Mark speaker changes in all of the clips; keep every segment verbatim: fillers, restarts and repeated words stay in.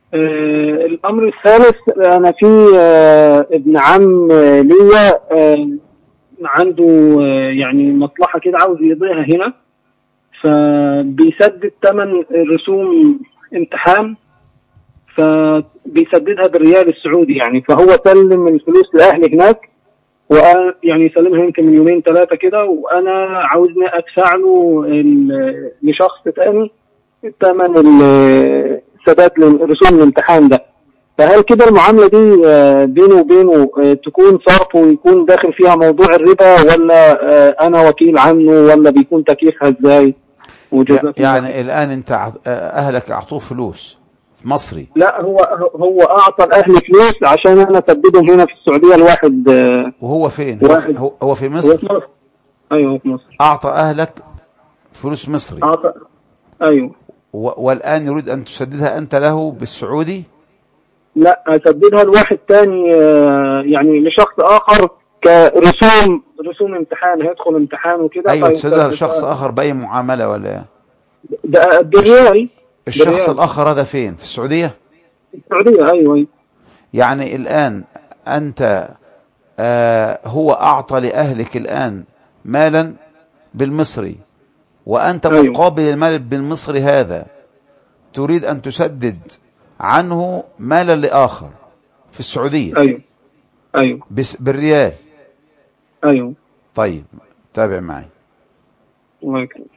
Speaker 1: آه الأمر الثالث، أنا في آه ابن عم آه ليا آه عنده آه يعني مصلحة كده عاوز يضيعها هنا، فبيسدد ثمن رسوم امتحان، فبيسددها بالريال السعودي يعني. فهو سلم الفلوس لأهلي هناك، ويعني يسلمها يمكن من يومين ثلاثة كده، وأنا عاوزني أدفع له لشخص ثاني ثمن سداد رسوم الامتحان ده. فهل كده المعاملة دي بينه وبينه تكون صرف ويكون داخل فيها موضوع الربا، ولا أنا وكيل عنه، ولا بيكون تكييفها إزاي؟
Speaker 2: يعني الآن أنت أهلك أعطوه فلوس مصري؟
Speaker 1: لا، هو هو أعطى الأهل فلوس عشان أنا أسددهم هنا في السعودية الواحد.
Speaker 2: وهو فين؟
Speaker 1: واحد
Speaker 2: هو, هو في مصر؟
Speaker 1: هو في مصر. أيوه في مصر.
Speaker 2: أعطى أهلك فلوس مصري؟
Speaker 1: أعطى. أيوه.
Speaker 2: والآن يريد أن تسددها أنت له بالسعودي؟
Speaker 1: لا، أسددها لواحد تاني يعني لشخص آخر كرسوم رسوم امتحان، هيدخل امتحان وكده.
Speaker 2: أيوه، تسددها لشخص آخر بأي معاملة ولا؟
Speaker 1: ده بالريال.
Speaker 2: الشخص
Speaker 1: بالريال.
Speaker 2: الآخر هذا فين؟ في السعودية؟
Speaker 1: السعودية. أيوه.
Speaker 2: يعني الآن أنت آه هو أعطى لأهلك الآن مالا بالمصري، وأنت
Speaker 1: أيوه.
Speaker 2: مقابل المال بالمصري هذا تريد أن تسدد عنه مالا لآخر في السعودية.
Speaker 1: أيوه. أيوه.
Speaker 2: بس بالريال.
Speaker 1: أيوه.
Speaker 2: طيب تابع معي.
Speaker 1: الله يكرمك.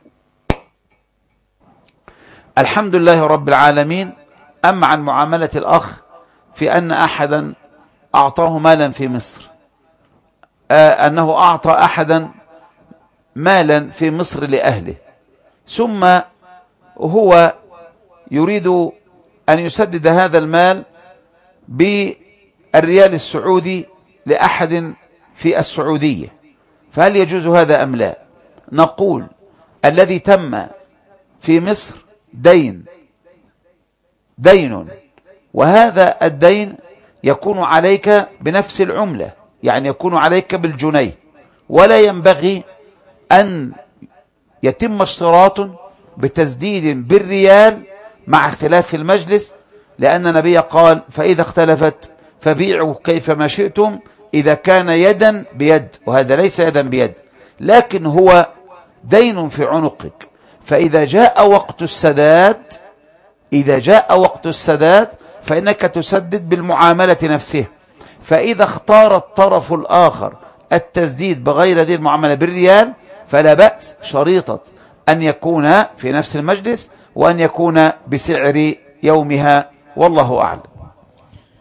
Speaker 2: الحمد لله رب العالمين. أما عن معاملة الأخ في أن أحدا أعطاه مالا في مصر، آه أنه أعطى أحدا مالا في مصر لأهله، ثم هو يريد أن يسدد هذا المال بالريال السعودي لأحد في السعودية، فهل يجوز هذا أم لا؟ نقول الذي تم في مصر دين دين، وهذا الدين يكون عليك بنفس العملة، يعني يكون عليك بالجنيه، ولا ينبغي أن يتم اشتراط بتسديد بالريال مع اختلاف المجلس، لأن النبي قال فإذا اختلفت فبيعوا كيفما شئتم إذا كان يدا بيد، وهذا ليس يدا بيد، لكن هو دين في عنقك. فإذا جاء وقت السداد إذا جاء وقت السداد فإنك تسدد بالمعاملة نفسها. فإذا اختار الطرف الآخر التسديد بغير ذي المعاملة بالريال فلا بأس، شريطة أن يكون في نفس المجلس وأن يكون بسعر يومها، والله أعلم.